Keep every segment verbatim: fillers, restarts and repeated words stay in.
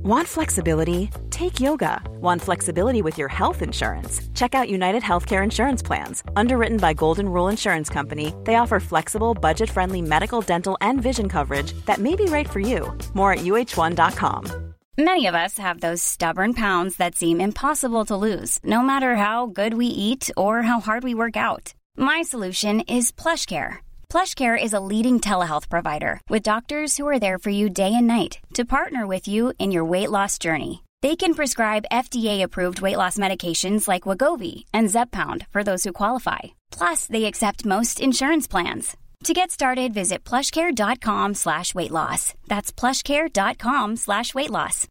Want flexibility? Take yoga. Want flexibility with your health insurance? Check out United Healthcare Insurance Plans. Underwritten by Golden Rule Insurance Company, they offer flexible, budget-friendly medical, dental, and vision coverage that may be right for you. More at U H one dot com. Many of us have those stubborn pounds that seem impossible to lose, no matter how good we eat or how hard we work out. My solution is PlushCare. PlushCare is a leading telehealth provider with doctors who are there for you day and night to partner with you in your weight loss journey. They can prescribe F D A-approved weight loss medications like Wegovy and Zepbound for those who qualify. Plus, they accept most insurance plans. To get started, visit plushcare.com slash weight loss. That's plushcare.com slash weight loss.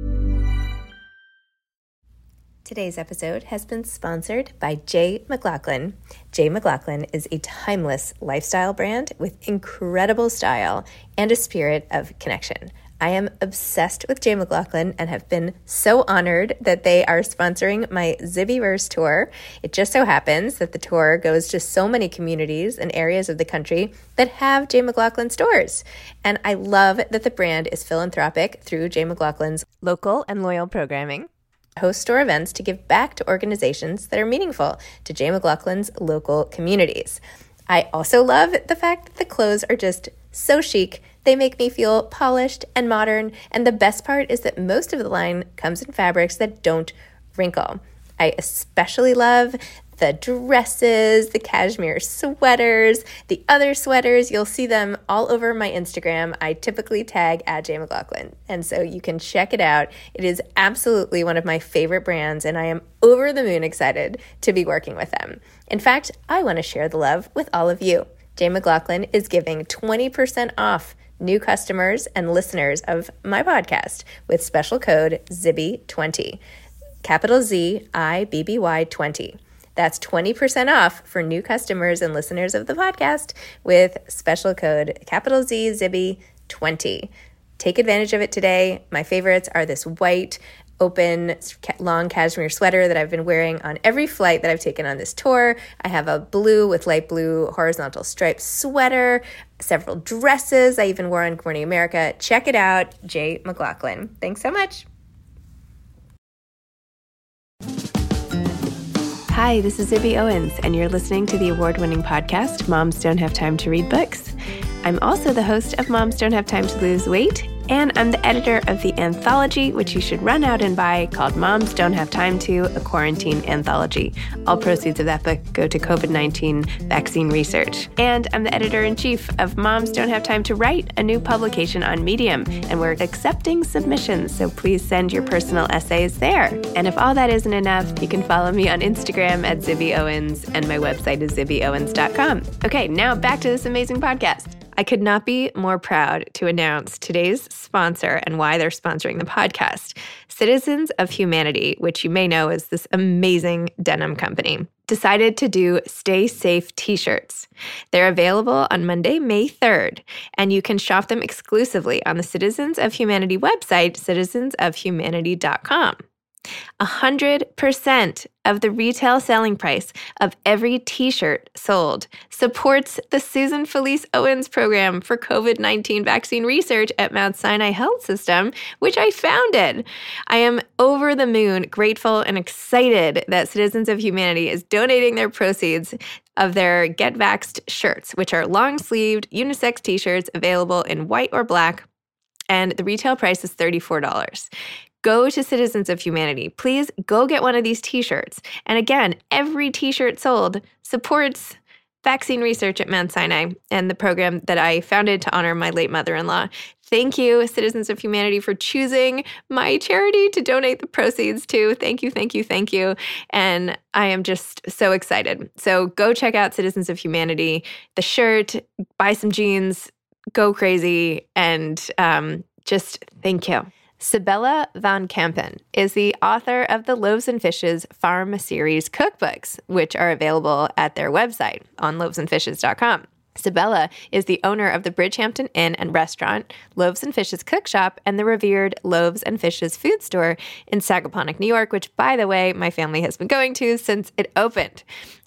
Today's episode has been sponsored by J. McLaughlin. J. McLaughlin is a timeless lifestyle brand with incredible style and a spirit of connection. I am obsessed with J. McLaughlin and have been so honored that they are sponsoring my Zibbyverse tour. It just so happens that the tour goes to so many communities and areas of the country that have J. McLaughlin stores. And I love that the brand is philanthropic through J. McLaughlin's local and loyal programming. Host store events to give back to organizations that are meaningful to J. McLaughlin's local communities. I also love the fact that the clothes are just so chic. They make me feel polished and modern, and the best part is that most of the line comes in fabrics that don't wrinkle. I especially love the dresses, the cashmere sweaters, the other sweaters. You'll see them all over my Instagram. I typically tag at J. McLaughlin, and so you can check it out. It is absolutely one of my favorite brands, and I am over the moon excited to be working with them. In fact, I want to share the love with all of you. J. McLaughlin is giving twenty percent off new customers and listeners of my podcast with special code Zibby twenty, capital Z I B B Y twenty. That's twenty percent off for new customers and listeners of the podcast with special code capital Z Zibby twenty. Take advantage of it today. My favorites are this white, open, long cashmere sweater that I've been wearing on every flight that I've taken on this tour. I have a blue with light blue horizontal striped sweater, several dresses I even wore on Good Morning America. Check it out, J. McLaughlin. Thanks so much. Hi, this is Zibby Owens, and you're listening to the award-winning podcast, Moms Don't Have Time to Read Books. I'm also the host of Moms Don't Have Time to Lose Weight, and I'm the editor of the anthology, which you should run out and buy, called Moms Don't Have Time To, a Quarantine Anthology. All proceeds of that book go to COVID nineteen vaccine research. And I'm the editor-in-chief of Moms Don't Have Time to Write, a new publication on Medium, and we're accepting submissions, so please send your personal essays there. And if all that isn't enough, you can follow me on Instagram at Zibby Owens, and my website is zibby owens dot com. Okay, now back to this amazing podcast. I could not be more proud to announce today's sponsor and why they're sponsoring the podcast. Citizens of Humanity, which you may know is this amazing denim company, decided to do Stay Safe t-shirts. They're available on Monday, May third, and you can shop them exclusively on the Citizens of Humanity website, citizens of humanity dot com. one hundred percent of the retail selling price of every t-shirt sold supports the Susan Felice Owens program for COVID nineteen vaccine research at Mount Sinai Health System, which I founded. I am over the moon grateful and excited that Citizens of Humanity is donating their proceeds of their Get Vaxxed shirts, which are long-sleeved unisex t-shirts available in white or black, and the retail price is thirty-four dollars. Go to Citizens of Humanity. Please go get one of these t-shirts. And again, every t-shirt sold supports vaccine research at Mount Sinai and the program that I founded to honor my late mother-in-law. Thank you, Citizens of Humanity, for choosing my charity to donate the proceeds to. Thank you, thank you, thank you. And I am just so excited. So go check out Citizens of Humanity, the shirt, buy some jeans, go crazy, and um, just thank you. Sibella van Kampen is the author of the Loaves and Fishes Farm Series cookbooks, which are available at their website on loaves and fishes dot com. Sibella is the owner of the Bridgehampton Inn and Restaurant, Loaves and Fishes Cook Shop, and the revered Loaves and Fishes Food Store in Sagaponack, New York, which, by the way, my family has been going to since it opened.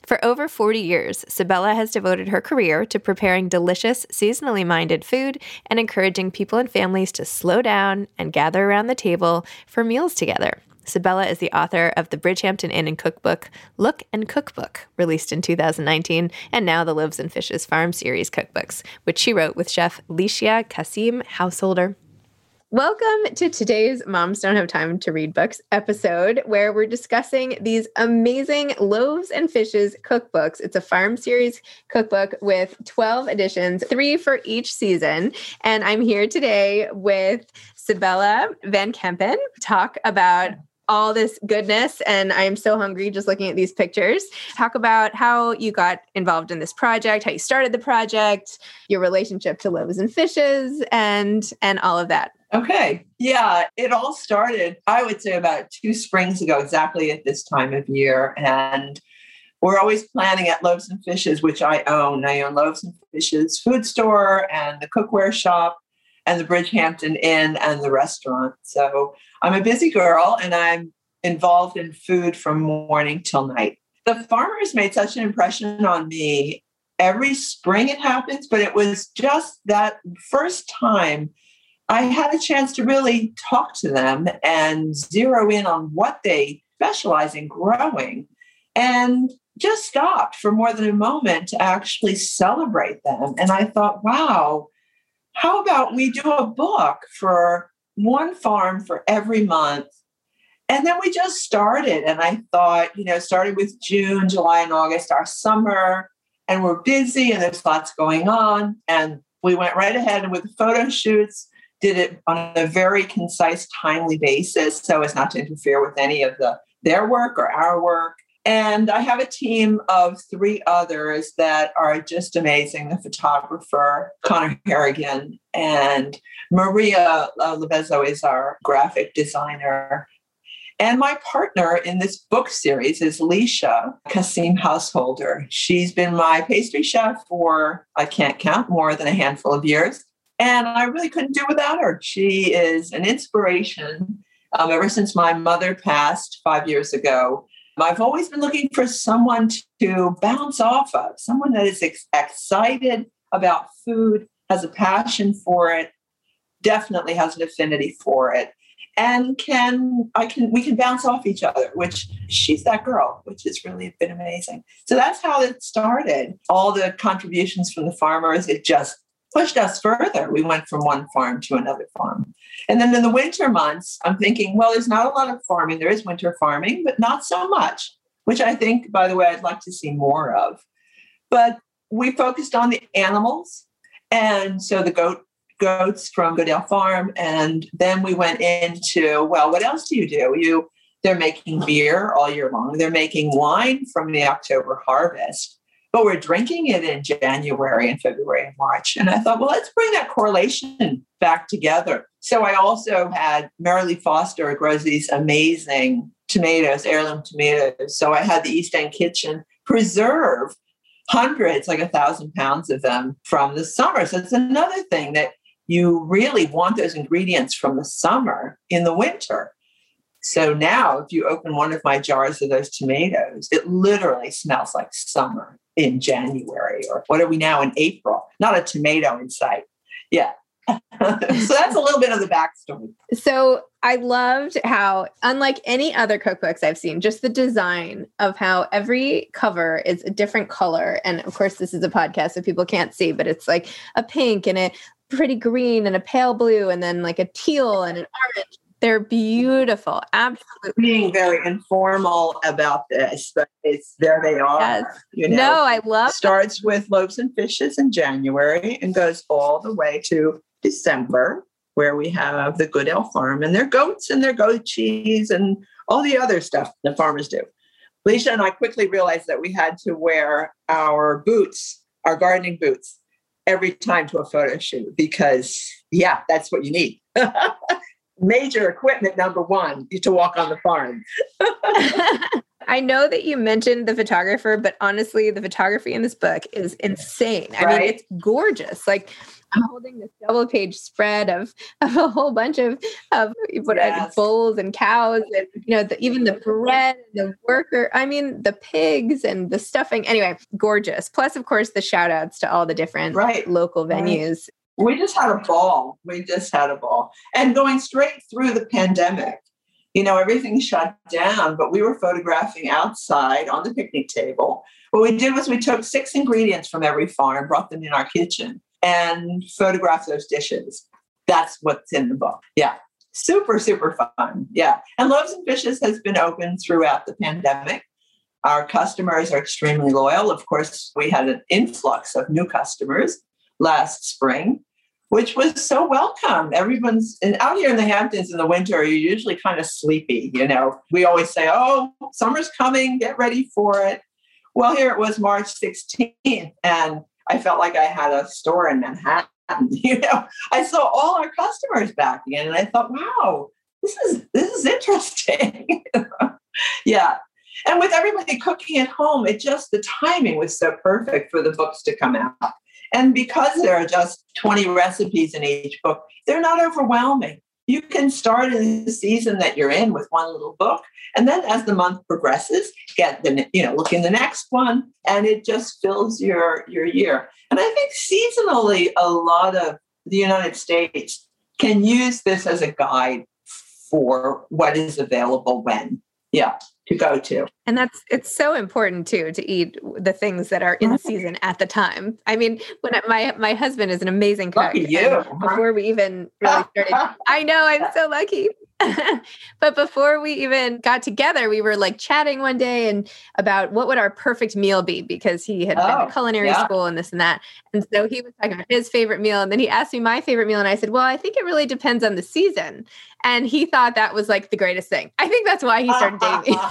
For over forty years, Sabella has devoted her career to preparing delicious, seasonally minded food and encouraging people and families to slow down and gather around the table for meals together. Sabella is the author of the Bridgehampton Inn and Cookbook, Look and Cookbook, released in two thousand nineteen, and now the Loaves and Fishes Farm Series cookbooks, which she wrote with chef Licia Kasim Householder. Welcome to today's Moms Don't Have Time to Read Books episode, where we're discussing these amazing Loaves and Fishes cookbooks. It's a farm series cookbook with twelve editions, three for each season. And I'm here today with Sabella Van Kempen to talk about all this goodness. And I'm so hungry just looking at these pictures. Talk about how you got involved in this project, how you started the project, your relationship to Loaves and Fishes, and, and all of that. Okay. Yeah, it all started, I would say, about two springs ago, exactly at this time of year. And we're always planning at Loaves and Fishes, which I own. I own Loaves and Fishes food store and the cookware shop and the Bridgehampton Inn and the restaurant. So I'm a busy girl and I'm involved in food from morning till night. The farmers made such an impression on me. Every spring it happens, but it was just that first time I had a chance to really talk to them and zero in on what they specialize in growing, and just stopped for more than a moment to actually celebrate them. And I thought, wow, how about we do a book for one farm for every month? And then we just started. And I thought, you know, started with June, July, and August, our summer, and we're busy and there's lots going on. And we went right ahead and with the photo shoots, did it on a very concise, timely basis so as not to interfere with any of the their work or our work. And I have a team of three others that are just amazing. The photographer, Connor Harrigan, and Maria uh, Lebezo is our graphic designer. And my partner in this book series is Licia Kasim Householder. She's been my pastry chef for, I can't count, more than a handful of years. And I really couldn't do without her. She is an inspiration. Um, ever since my mother passed five years ago, I've always been looking for someone to bounce off of, someone that is ex- excited about food, has a passion for it, definitely has an affinity for it, and can I can we can bounce off each other, which she's that girl, which has really been amazing. So that's how it started. All the contributions from the farmers, it just pushed us further. We went from one farm to another farm. And then in the winter months, I'm thinking, well, there's not a lot of farming. There is winter farming, but not so much, which I think, by the way, I'd like to see more of. But we focused on the animals. And so the goat goats from Goodale Farm. And then we went into, well, what else do you do? You They're making beer all year long. They're making wine from the October harvest. But we're drinking it in January and February and March. And I thought, well, let's bring that correlation back together. So I also had Mary Lee Foster grows these amazing tomatoes, heirloom tomatoes. So I had the East End Kitchen preserve hundreds, like a thousand pounds of them from the summer. So it's another thing that you really want those ingredients from the summer in the winter. So now if you open one of my jars of those tomatoes, it literally smells like summer in January, or what are we now in April? Not a tomato in sight. Yeah. So that's a little bit of the backstory. So I loved how, unlike any other cookbooks I've seen, just the design of how every cover is a different color. And of course, this is a podcast, so people can't see, but it's like a pink and a pretty green and a pale blue and then like a teal and an orange. They're beautiful. Absolutely. Being very informal about this, but it's there they are. Yes. You know, no, I love starts that. With Loaves and Fishes in January and goes all the way to December, where we have the Goodale Farm and their goats and their goat cheese and all the other stuff the farmers do. Licia and I quickly realized that we had to wear our boots, our gardening boots, every time to a photo shoot because, yeah, that's what you need. Major equipment, number one, to walk on the farm. I know that you mentioned the photographer, but honestly, the photography in this book is insane. I right? mean, it's gorgeous. Like I'm holding this double page spread of, of a whole bunch of, of what yes. bulls and cows and, you know, the, even the bread, the worker, I mean, the pigs and the stuffing. Anyway, gorgeous. Plus, of course, the shout outs to all the different right. local venues. Right. We just had a ball. We just had a ball. And going straight through the pandemic, you know, everything shut down, but we were photographing outside on the picnic table. What we did was we took six ingredients from every farm, brought them in our kitchen, and photograph those dishes. That's what's in the book. Yeah. Super, super fun. Yeah. And Loaves and Fishes has been open throughout the pandemic. Our customers are extremely loyal. Of course, we had an influx of new customers last spring, which was so welcome. Everyone's and out here in the Hamptons in the winter, you're usually kind of sleepy. You know, we always say, oh, summer's coming, get ready for it. Well, here it was March sixteenth, and I felt like I had a store in Manhattan. You know, I saw all our customers back again, and I thought, wow, this is this is interesting. Yeah. And with everybody cooking at home, it just, the timing was so perfect for the books to come out. And because there are just twenty recipes in each book, they're not overwhelming. You can start in the season that you're in with one little book. And then as the month progresses, get the, you know, look in the next one, and it just fills your, your year. And I think seasonally, a lot of the United States can use this as a guide for what is available when. Yeah. To go to. And that's, it's so important too, to eat the things that are in season at the time. I mean, when I, my, my husband is an amazing cook. Lucky you. Before we even really started, I know, I'm so lucky. But before we even got together, we were like chatting one day and about what would our perfect meal be, because he had oh, been to culinary yeah. school and this and that. And so he was talking about his favorite meal. And then he asked me my favorite meal. And I said, well, I think it really depends on the season. And he thought that was like the greatest thing. I think that's why he started dating me.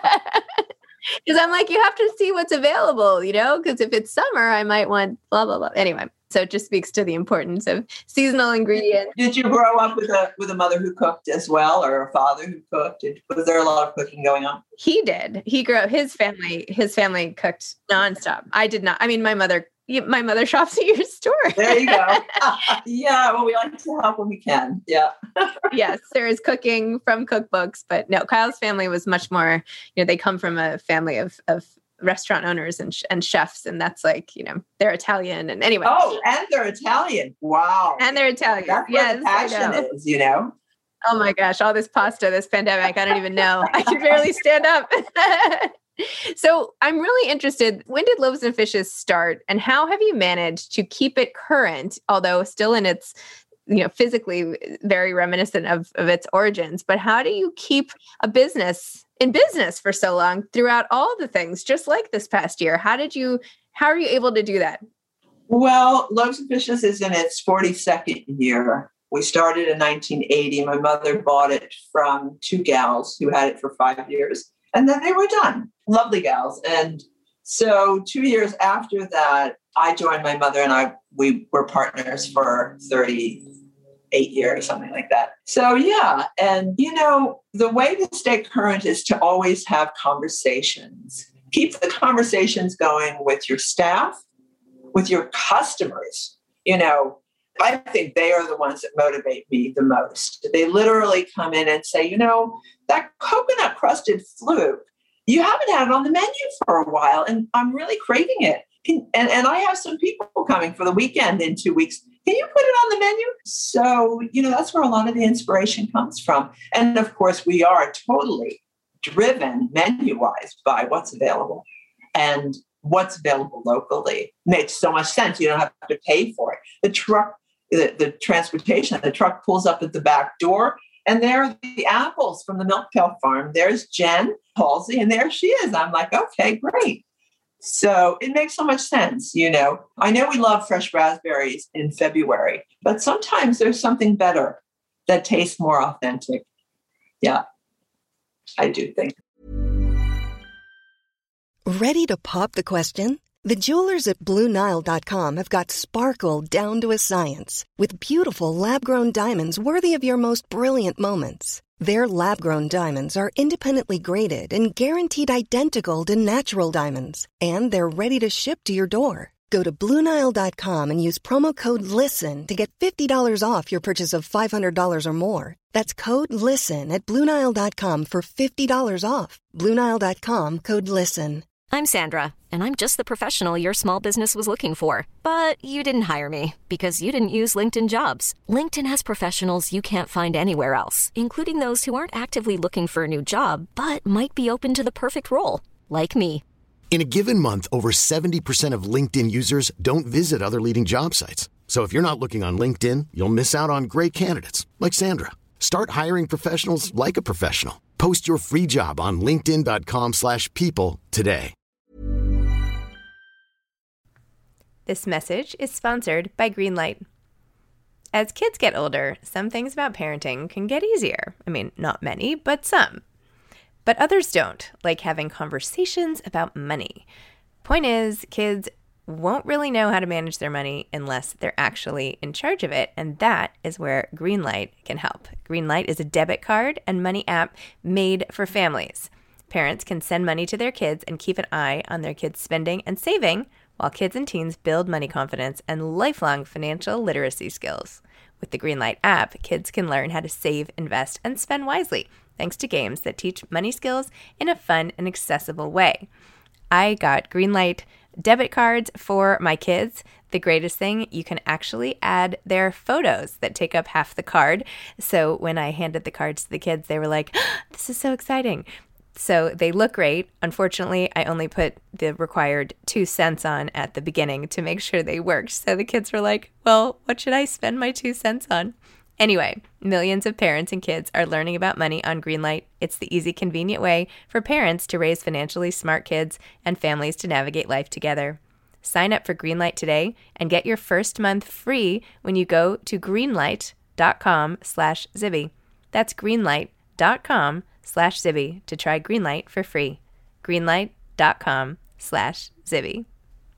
Because I'm like, you have to see what's available, you know, because if it's summer, I might want blah, blah, blah. Anyway, so it just speaks to the importance of seasonal ingredients. Did you grow up with a with a mother who cooked as well, or a father who cooked? Did, was there a lot of cooking going on? He did. He grew up, his family, his family cooked nonstop. I did not. I mean, my mother My mother shops at your store. There you go. Yeah, well, we like to help when we can. Yeah. Yes, there is cooking from cookbooks, but no, Kyle's family was much more, you know, they come from a family of, of restaurant owners and, and chefs, and that's like, you know, they're Italian. And anyway. Oh, and they're Italian. Wow. And they're Italian. That's yes, what the passion is, you know? Oh my gosh, all this pasta, this pandemic, I don't even know. I can barely stand up. So I'm really interested, when did Loaves and Fishes start, and how have you managed to keep it current, although still in its, you know, physically very reminiscent of, of its origins, but how do you keep a business in business for so long throughout all the things, just like this past year? How did you, how are you able to do that? Well, Loaves and Fishes is in its forty-second year. We started in nineteen eighty. My mother bought it from two gals who had it for five years. And then they were done. Lovely gals. And so two years after that, I joined my mother, and I we were partners for thirty-eight years, something like that. So yeah. And, you know, the way to stay current is to always have conversations. Keep the conversations going with your staff, with your customers. You know, I think they are the ones that motivate me the most. They literally come in and say, you know, that coconut crusted fluke, you haven't had it on the menu for a while, and I'm really craving it. Can, and, and I have some people coming for the weekend in two weeks. Can you put it on the menu? So, you know, that's where a lot of the inspiration comes from. And of course, we are totally driven menu-wise by what's available. And what's available locally makes so much sense. You don't have to pay for it. The truck, the, the transportation, the truck pulls up at the back door, and there are the apples from the Milk Pail Farm. There's Jen Halsey, and there she is. I'm like, okay, great. So it makes so much sense, you know. I know we love fresh raspberries in February, but sometimes there's something better that tastes more authentic. Yeah, I do think. Ready to pop the question? The jewelers at Blue Nile dot com have got sparkle down to a science with beautiful lab-grown diamonds worthy of your most brilliant moments. Their lab-grown diamonds are independently graded and guaranteed identical to natural diamonds, and they're ready to ship to your door. Go to Blue Nile dot com and use promo code LISTEN to get fifty dollars off your purchase of five hundred dollars or more. That's code LISTEN at Blue Nile dot com for fifty dollars off. Blue Nile dot com, code LISTEN. I'm Sandra, and I'm just the professional your small business was looking for. But you didn't hire me because you didn't use LinkedIn Jobs. LinkedIn has professionals you can't find anywhere else, including those who aren't actively looking for a new job, but might be open to the perfect role, like me. In a given month, over seventy percent of LinkedIn users don't visit other leading job sites. So if you're not looking on LinkedIn, you'll miss out on great candidates like Sandra. Start hiring professionals like a professional. Post your free job on linkedin dot com slash people today. This message is sponsored by Greenlight. As kids get older, some things about parenting can get easier. I mean, not many, but some. But others don't, like having conversations about money. Point is, kids won't really know how to manage their money unless they're actually in charge of it, and that is where Greenlight can help. Greenlight is a debit card and money app made for families. Parents can send money to their kids and keep an eye on their kids' spending and saving, while kids and teens build money confidence and lifelong financial literacy skills. With the Greenlight app, kids can learn how to save, invest, and spend wisely, thanks to games that teach money skills in a fun and accessible way. I got Greenlight debit cards for my kids. The greatest thing, you can actually add their photos that take up half the card. So when I handed the cards to the kids, they were like, oh, this is so exciting. So they look great. Unfortunately, I only put the required two cents on at the beginning to make sure they worked. So the kids were like, well, what should I spend my two cents on? Anyway, millions of parents and kids are learning about money on Greenlight. It's the easy, convenient way for parents to raise financially smart kids and families to navigate life together. Sign up for Greenlight today and get your first month free when you go to greenlight.com slash Zibby. That's greenlight.com slash Zibby to try Greenlight for free. Greenlight.com slash Zibby.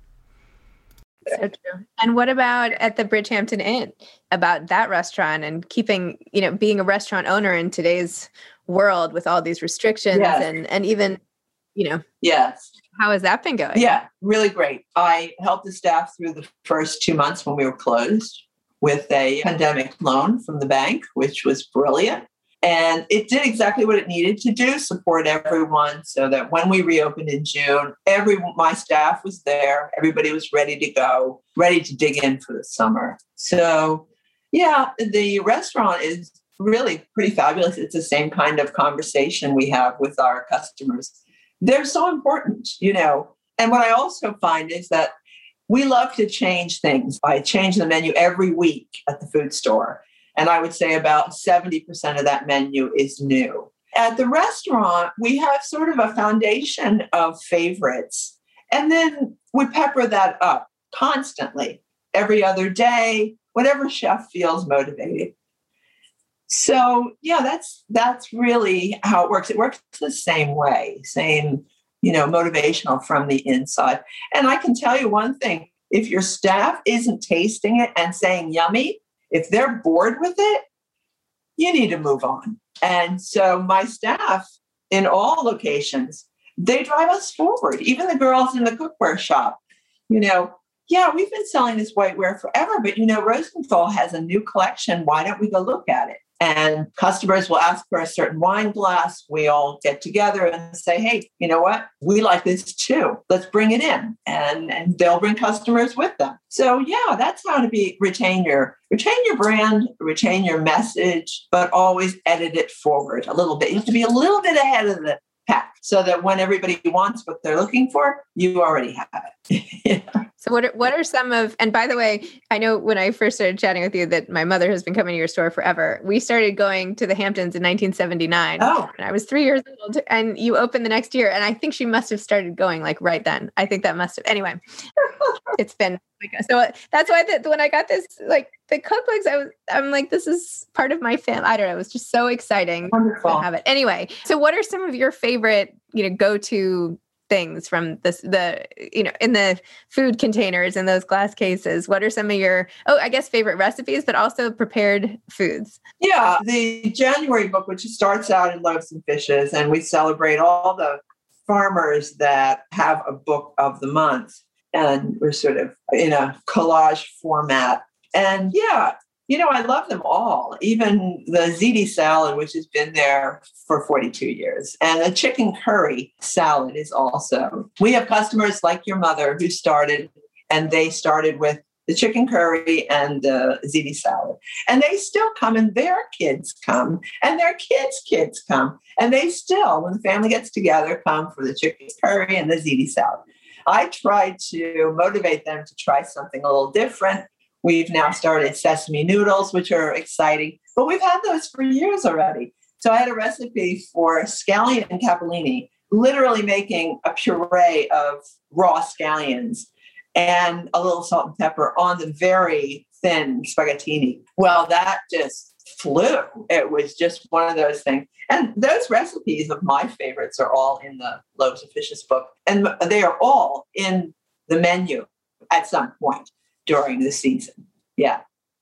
So true. And what about at the Bridgehampton Inn, about that restaurant and keeping, you know, being a restaurant owner in today's world with all these restrictions yes. and, and even, you know, yes. How has that been going? Yeah, really great. I helped the staff through the first two months when we were closed with a pandemic loan from the bank, which was brilliant. And it did exactly what it needed to do, support everyone so that when we reopened in June, every my staff was there. Everybody was ready to go, ready to dig in for the summer. So, yeah, the restaurant is really pretty fabulous. It's the same kind of conversation we have with our customers. They're so important, you know. And what I also find is that we love to change things. I change the menu every week at the food store. And I would say about seventy percent of that menu is new. At the restaurant, we have sort of a foundation of favorites. And then we pepper that up constantly, every other day, whatever chef feels motivated. So, yeah, that's that's really how it works. It works the same way, same, you know, motivational from the inside. And I can tell you one thing, if your staff isn't tasting it and saying yummy, if they're bored with it, you need to move on. And so my staff in all locations, they drive us forward. Even the girls in the cookware shop, you know, yeah, we've been selling this whiteware forever, but, you know, Rosenthal has a new collection. Why don't we go look at it? And customers will ask for a certain wine glass. We all get together and say, hey, you know what? We like this too. Let's bring it in. And, and they'll bring customers with them. So yeah, that's how to be retain your retain your brand, retain your message, but always edit it forward a little bit. You have to be a little bit ahead of the pack so that when everybody wants what they're looking for, you already have it. Yeah. So what are, what are some of, and by the way, I know when I first started chatting with you that my mother has been coming to your store forever. We started going to the Hamptons in nineteen seventy-nine. Oh. And I was three years old and you opened the next year. And I think she must have started going like right then. I think that must have, anyway, it's been, so that's why the, when I got this, like the cookbooks, I was, I'm like, this is part of my family. I don't know. It was just so exciting Wonderful. to have it. Anyway, so what are some of your favorite, you know, go-to things from this, the, you know, in the food containers and those glass cases? What are some of your, oh, I guess favorite recipes, but also prepared foods? Yeah. The January book, which starts out in Loaves and Fishes, and we celebrate all the farmers that have a book of the month. and we're sort of in a collage format. And yeah, you know, I love them all, even the ziti salad, which has been there for forty-two years. And the chicken curry salad is also. We have customers like your mother who started, and they started with the chicken curry and the ziti salad. And they still come, and their kids come, and their kids' kids come. And they still, when the family gets together, come for the chicken curry and the ziti salad. I tried to motivate them to try something a little different. We've now started sesame noodles, which are exciting, but we've had those for years already. So I had a recipe for scallion and capellini, literally making a puree of raw scallions and a little salt and pepper on the very thin spaghettini. Well, that just flew. It was just one of those things. And those recipes of my favorites are all in the Loaves and Fishes book. And they are all in the menu at some point during the season. Yeah.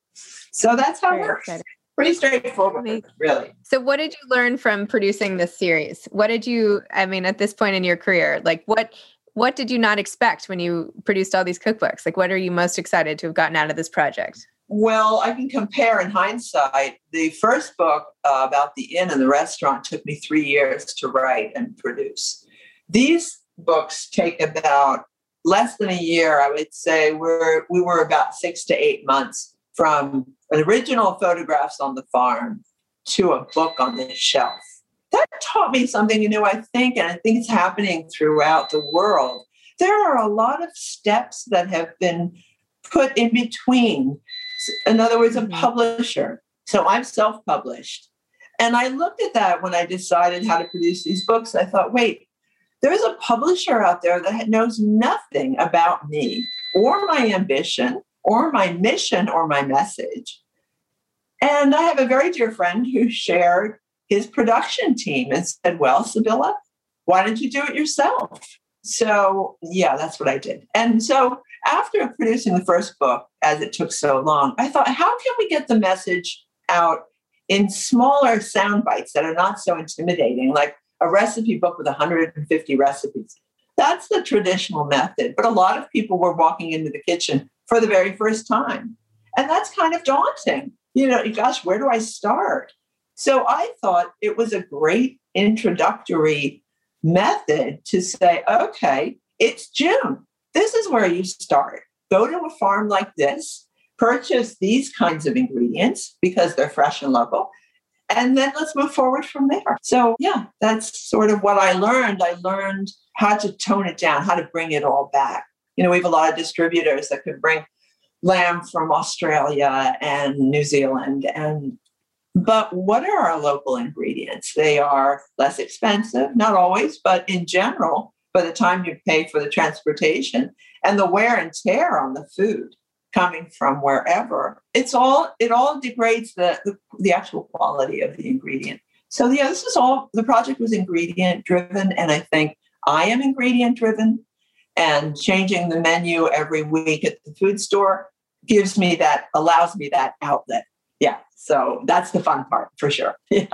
So that's how Very it works. Exciting. Pretty straightforward, really. So what did you learn from producing this series? What did you, I mean, at this point in your career, like what, what did you not expect when you produced all these cookbooks? Like, what are you most excited to have gotten out of this project? Well, I can compare in hindsight. The first book uh, about the inn and the restaurant took me three years to write and produce. These books take about less than a year. I would say we're, we were about six to eight months from original photographs on the farm to a book on the shelf. That taught me something, you know, I think, and I think it's happening throughout the world. There are a lot of steps that have been put in between. In other words, a mm-hmm. publisher. So I'm self-published. And I looked at that when I decided how to produce these books. I thought, wait, there's a publisher out there that knows nothing about me or my ambition or my mission or my message. And I have a very dear friend who shared his production team and said, well, Sibylla, why don't you do it yourself? So yeah, that's what I did. And so after producing the first book, as it took so long, I thought, how can we get the message out in smaller sound bites that are not so intimidating, like a recipe book with one hundred fifty recipes? That's the traditional method. But a lot of people were walking into the kitchen for the very first time. And that's kind of daunting. You know, gosh, where do I start? So I thought it was a great introductory method to say, okay, it's June. This is where you start. Go to a farm like this, purchase these kinds of ingredients because they're fresh and local, and then let's move forward from there. So yeah, that's sort of what I learned. I learned how to tone it down, how to bring it all back. You know, we have a lot of distributors that could bring lamb from Australia and New Zealand. And but what are our local ingredients? They are less expensive, not always, but in general, by the time you pay for the transportation and the wear and tear on the food coming from wherever, it's all it all degrades the, the, the actual quality of the ingredient. So yeah, this is all, the project was ingredient driven, and I think I am ingredient driven, and changing the menu every week at the food store gives me that, allows me that outlet. Yeah. So that's the fun part for sure. Yeah.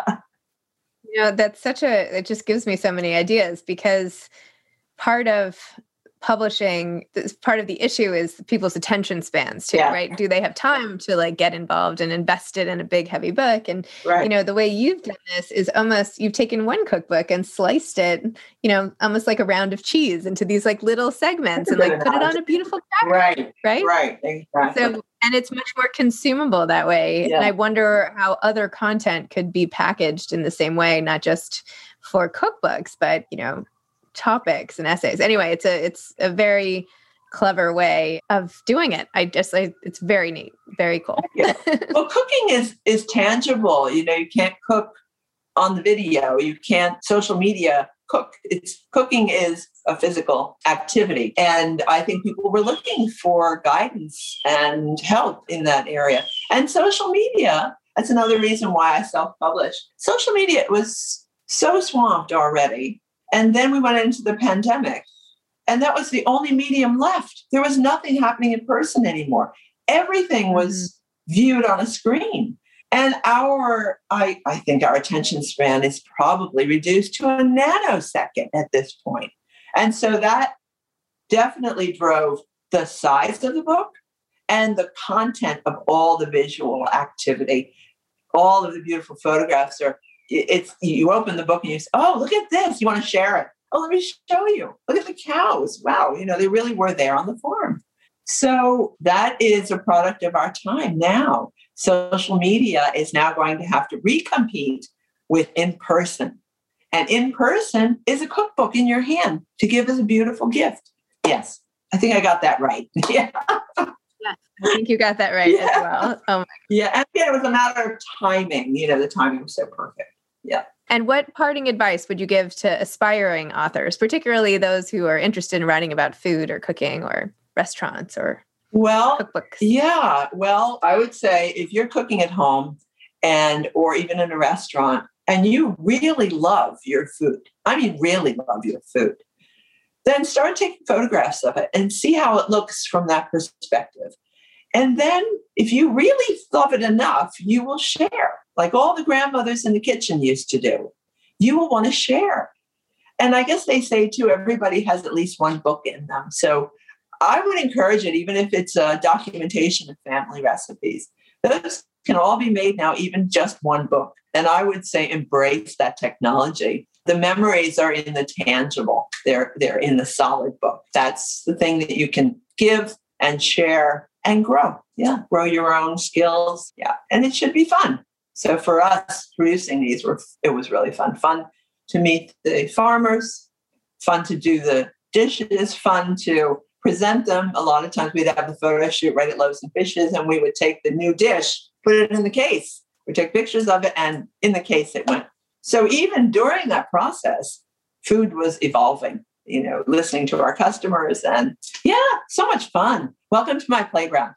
You know, that's such a, it just gives me so many ideas, because part of publishing, part of the issue is people's attention spans too, yeah. right? Do they have time to like get involved and invest it in a big, heavy book? And, right. you know, the way you've done this is almost, you've taken one cookbook and sliced it, you know, almost like a round of cheese into these like little segments and like put it on a beautiful cracker, right? Right. Right. Exactly. So, and it's much more consumable that way. Yeah. And I wonder how other content could be packaged in the same way, not just for cookbooks, but, you know, topics and essays. Anyway, it's a it's a very clever way of doing it. I just I, it's very neat, very cool. Yeah. Well, cooking is is tangible. You know, you can't cook on the video. You can't social media cook. It's cooking is a physical activity, and I think people were looking for guidance and help in that area. And social media, that's another reason why I self-published. Social media was so swamped already. And then we went into the pandemic, and that was the only medium left. There was nothing happening in person anymore. Everything was mm-hmm. viewed on a screen. And our, I, I think our attention span is probably reduced to a nanosecond at this point. And so that definitely drove the size of the book and the content of all the visual activity. All of the beautiful photographs are, it's, you open the book and you say, oh, look at this. You want to share it? Oh, let me show you. Look at the cows. Wow. You know, they really were there on the farm. So that is a product of our time now. Social media is now going to have to recompete with in-person. And in-person is a cookbook in your hand to give as a beautiful gift. Yes, I think I got that right. Yeah. Yeah, I think you got that right yeah. as well. Oh my God. Yeah, and again, it was a matter of timing. You know, the timing was so perfect. Yeah. And what parting advice would you give to aspiring authors, particularly those who are interested in writing about food or cooking or restaurants or well, cookbooks? Yeah, well, I would say if you're cooking at home and or even in a restaurant and you really love your food, I mean, really love your food, then start taking photographs of it and see how it looks from that perspective. And then if you really love it enough, you will share, like all the grandmothers in the kitchen used to do. You will want to share. And I guess they say too, everybody has at least one book in them. So I would encourage it, even if it's a documentation of family recipes. Those can all be made now, even just one book. And I would say embrace that technology. The memories are in the tangible. They're, they're in the solid book. That's the thing that you can give and share and grow. Yeah, grow your own skills. Yeah, and it should be fun. So for us, producing these, were it was really fun. Fun to meet the farmers, fun to do the dishes, fun to present them. A lot of times we'd have the photo shoot right at Loaves and Fishes, and we would take the new dish, put it in the case. We'd take pictures of it, and in the case it went. So even during that process, food was evolving, you know, listening to our customers, and yeah, so much fun. Welcome to my playground.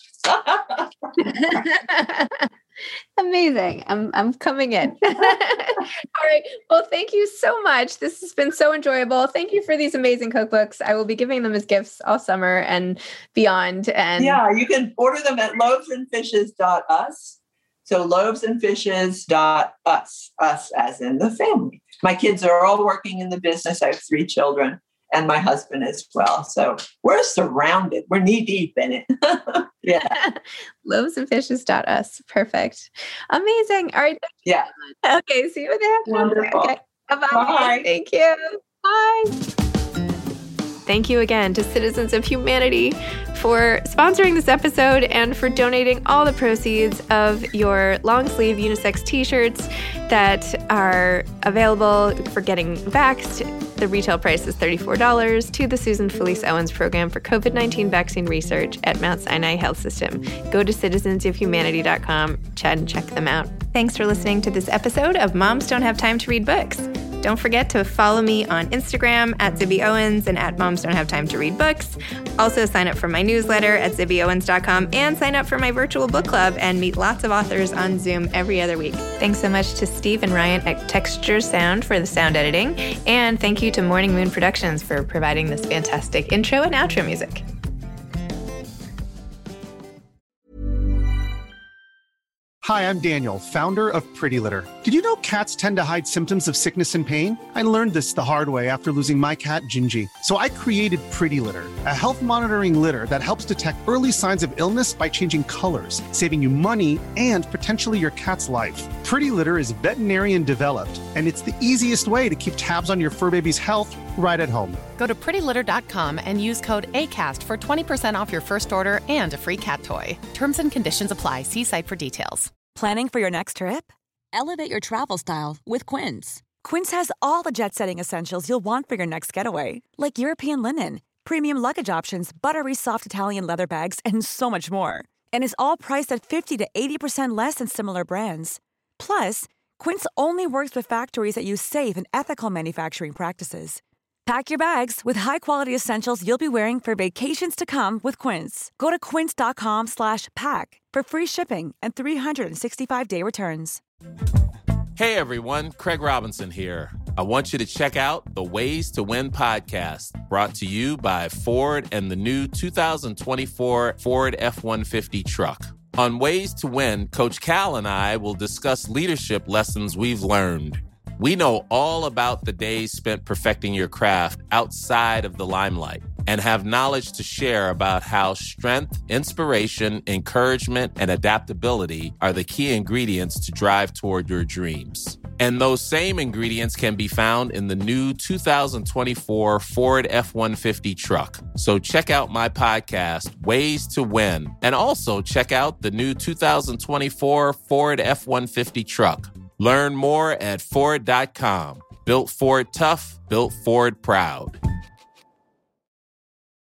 Amazing. I'm I'm coming in. All right. Well, thank you so much. This has been so enjoyable. Thank you for these amazing cookbooks. I will be giving them as gifts all summer and beyond. And yeah, you can order them at loaves and fishes dot us. So loaves and fishes dot us, us as in the family. My kids are all working in the business. I have three children and my husband as well. So we're surrounded. We're knee deep in it. Yeah. loaves and fishes dot us. Perfect. Amazing. All right. Yeah. Okay. See you there. Wonderful. Okay. Bye-bye. Bye. Thank you. Bye. Thank you again to Citizens of Humanity for sponsoring this episode and for donating all the proceeds of your long sleeve unisex t-shirts that are available for getting vaxxed. The retail price is thirty-four dollars to the Susan Felice Owens Program for COVID nineteen Vaccine Research at Mount Sinai Health System. Go to citizens of humanity dot com and check them out. Thanks for listening to this episode of Moms Don't Have Time to Read Books. Don't forget to follow me on Instagram at Zibby Owens and at Moms Don't Have Time to Read Books. Also sign up for my newsletter at zibby owens dot com and sign up for my virtual book club and meet lots of authors on Zoom every other week. Thanks so much to Steve and Ryan at Texture Sound for the sound editing. And thank you to Morning Moon Productions for providing this fantastic intro and outro music. Hi, I'm Daniel, founder of Pretty Litter. Did you know cats tend to hide symptoms of sickness and pain? I learned this the hard way after losing my cat, Gingy. So I created Pretty Litter, a health monitoring litter that helps detect early signs of illness by changing colors, saving you money and potentially your cat's life. Pretty Litter is veterinarian developed, and it's the easiest way to keep tabs on your fur baby's health right at home. Go to pretty litter dot com and use code ACAST for twenty percent off your first order and a free cat toy. Terms and conditions apply. See site for details. Planning for your next trip? Elevate your travel style with Quince. Quince has all the jet-setting essentials you'll want for your next getaway, like European linen, premium luggage options, buttery soft Italian leather bags, and so much more. And is all priced at fifty to eighty percent less than similar brands. Plus, Quince only works with factories that use safe and ethical manufacturing practices. Pack your bags with high-quality essentials you'll be wearing for vacations to come with Quince. Go to quince dot com slash pack for free shipping and three sixty-five day returns. Hey everyone, Craig Robinson here. I want you to check out the Ways to Win podcast, brought to you by Ford and the new two thousand twenty-four Ford F one fifty truck. On Ways to Win, Coach Cal and I will discuss leadership lessons we've learned. We know all about the days spent perfecting your craft outside of the limelight. and have knowledge to share about how strength, inspiration, encouragement, and adaptability are the key ingredients to drive toward your dreams. And those same ingredients can be found in the new two thousand twenty-four Ford F one fifty truck. So check out my podcast, Ways to Win, and also check out the new two thousand twenty-four Ford F one fifty truck. Learn more at Ford dot com. Built Ford tough, built Ford proud.